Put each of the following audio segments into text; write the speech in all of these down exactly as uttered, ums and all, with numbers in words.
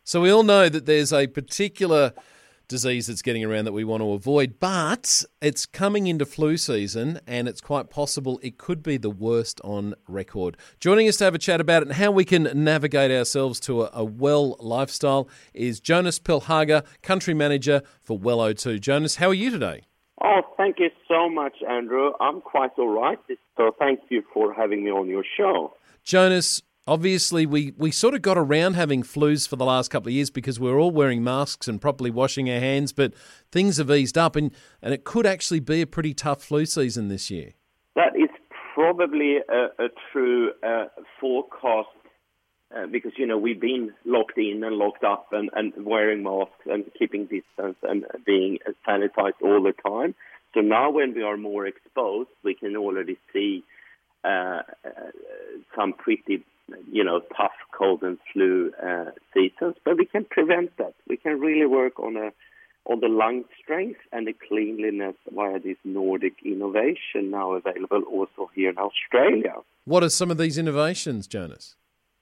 So we all know that there's a particular disease that's getting around that we want to avoid, but it's coming into flu season and it's quite possible it could be the worst on record. Joining us to have a chat about it and how we can navigate ourselves to a, a well lifestyle is Jonas Pillhager, Country Manager for Well O two. Jonas, how are you today? Oh, thank you so much, Andrew. I'm quite all right, so thank you for having me on your show. Jonas, obviously we, we sort of got around having flus for the last couple of years because we're all wearing masks and properly washing our hands, but things have eased up and, and it could actually be a pretty tough flu season this year. That is probably a, a true uh, forecast uh, because, you know, we've been locked in and locked up and, and wearing masks and keeping distance and being sanitized all the time. So now when we are more exposed, we can already see uh, uh, some pretty you know, tough cold and flu uh, seasons, but we can prevent that. We can really work on a on the lung strength and the cleanliness via this Nordic innovation now available also here in Australia. What are some of these innovations, Jonas?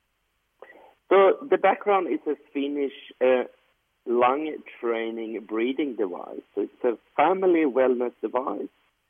So the background is a Finnish uh, lung training breathing device. So it's a family wellness device,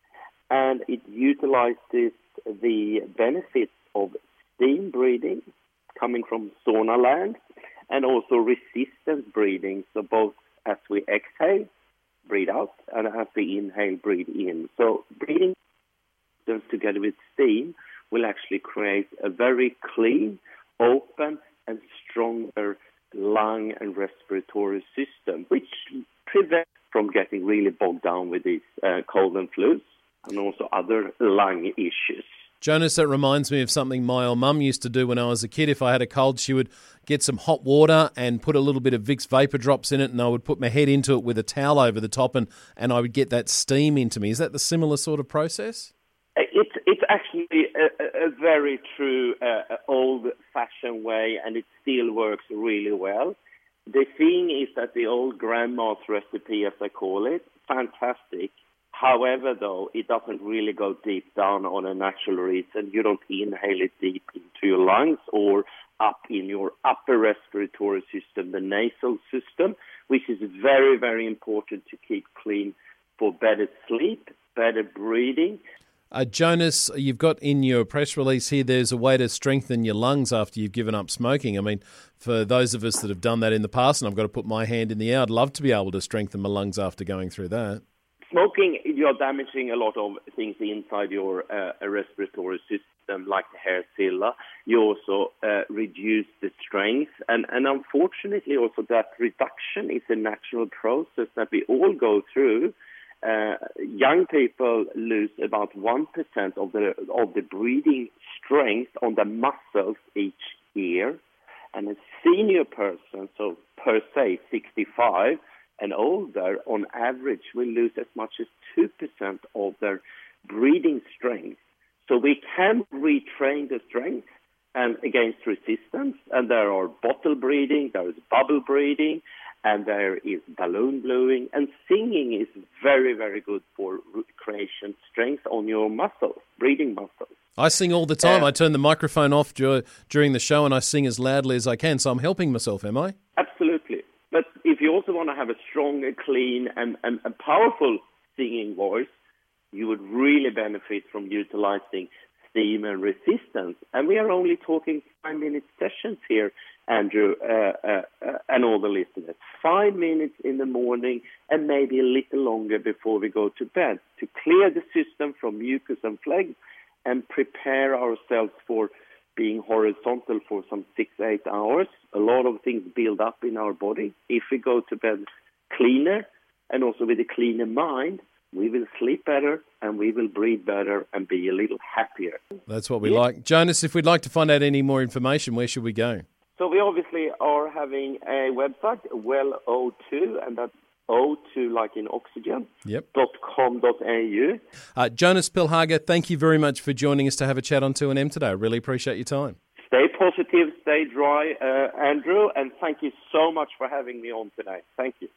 and it utilizes the benefits of steam breathing coming from sauna land and also resistance breathing. So both as we exhale, breathe out, and as we inhale, breathe in. So breathing together with steam will actually create a very clean, open, and stronger lung and respiratory system, which prevents from getting really bogged down with these uh, cold and flus and also other lung issues. Jonas, that reminds me of something my old mum used to do when I was a kid. If I had a cold, she would get some hot water and put a little bit of Vicks Vapor Drops in it, and I would put my head into it with a towel over the top, and, and I would get that steam into me. Is that the similar sort of process? It's it's actually a, a very true uh, old-fashioned way, and it still works really well. The thing is that the old grandma's recipe, as I call it, fantastic. However, though, it doesn't really go deep down on a natural reason. You don't inhale it deep into your lungs or up in your upper respiratory system, the nasal system, which is very, very important to keep clean for better sleep, better breathing. Uh, Jonas, you've got in your press release here, there's a way to strengthen your lungs after you've given up smoking. I mean, for those of us that have done that in the past, and I've got to put my hand in the air, I'd love to be able to strengthen my lungs after going through that. Smoking, you're damaging a lot of things inside your uh, respiratory system, like the hair cilia. You also uh, reduce the strength, and, and unfortunately also that reduction is a natural process that we all go through. Uh, young people lose about one percent of the of the breathing strength on the muscles each year, and a senior person, so per se sixty-five, and older, on average, will lose as much as two percent of their breathing strength. So we can retrain the strength and against resistance, and there are bottle breathing, there is bubble breathing, and there is balloon blowing, and singing is very, very good for creation strength on your muscles, breathing muscles. I sing all the time. Uh, I turn the microphone off dur- during the show and I sing as loudly as I can, so I'm helping myself, am I? Absolutely. But if you also want to have a strong, clean, and, and, and powerful singing voice, you would really benefit from utilizing steam and resistance. And we are only talking five-minute sessions here, Andrew, uh, uh, uh, and all the listeners. Five minutes in the morning and maybe a little longer before we go to bed to clear the system from mucus and phlegm and prepare ourselves for being horizontal for some six, eight hours. A lot of things build up in our body. If we go to bed cleaner and also with a cleaner mind, we will sleep better and we will breathe better and be a little happier. That's what we yeah. like. Jonas, if we'd like to find out any more information, where should we go? So we obviously are having a website, Well O two, and that's O two like in oxygen, yep. dot com dot a u. Uh, Jonas Pillhager, thank you very much for joining us to have a chat on two N M today. I really appreciate your time. Stay positive, stay dry, uh, Andrew, and thank you so much for having me on today. Thank you.